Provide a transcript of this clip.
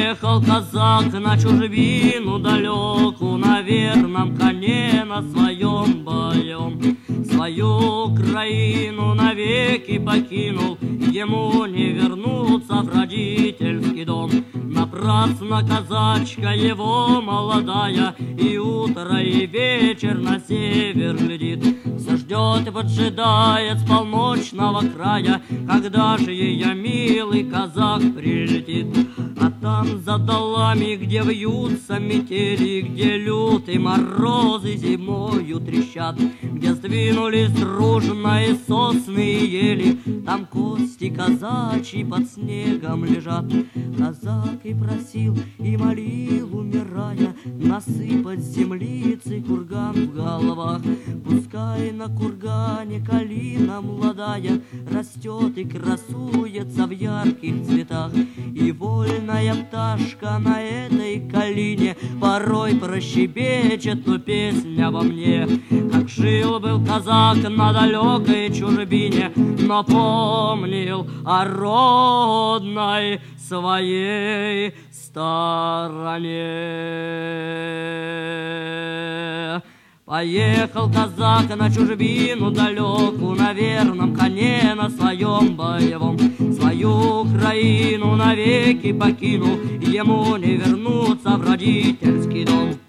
Поехал казак на чужбину далеку, на верном коне, на своем боем. Свою краину навеки покинул, ему не вернуться в родительский дом. Напрасно казачка его молодая и утро, и вечер на север глядит. Все ждет и поджидает с полночного края, когда же ее милый казак прилетит. А там за долами, где вьются метели, где лютые морозы зимою трещат, где сдвинулись дружно и сосны и ели, там кости казачьи под снегом лежат. Казак и просил, и молил, умирая, насыпать землицы курган в головах. Пускай на кургане калина молодая растет и красуется в ярких цветах. И вольная пташка на этой калине порой прощебечет ту песнь обо мне. Как жил-был казак на далекой чужбине, но помнил о родной своей стороне. Поехал казак на чужбину далеку, на верном коне, на своем боевом. Свою краину навеки покинул, ему не вернуться в родительский дом.